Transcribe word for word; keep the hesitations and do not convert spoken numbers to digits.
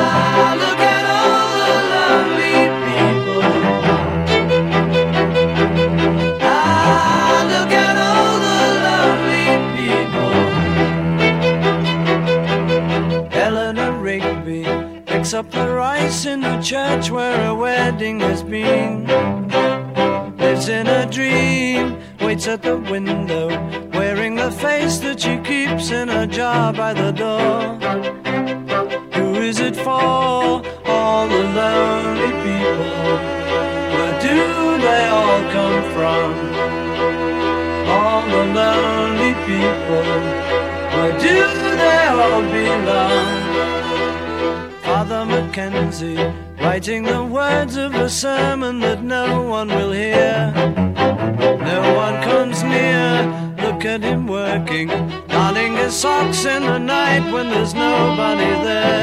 look at all the lonely people. Ah, look at all the lonely people. Eleanor Rigby picks up the rice in the church where a wedding has been. Lives in a dream, waits at the window, wearing the face that she keeps in a jar by the door. Who is it for? All the lonely people. Where do they all come from? All the lonely people. Where do they all belong? Father Mackenzie, writing the words of a sermon that no one will hear. No one comes near, look at him working, darning his socks in the night when there's nobody there.